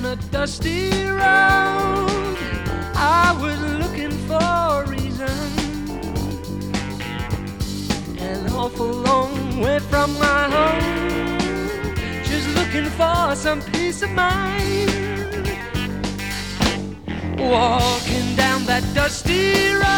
a dusty road. I was looking for a reason, an awful long way from my home, just looking for some peace of mind. Walking down that dusty road,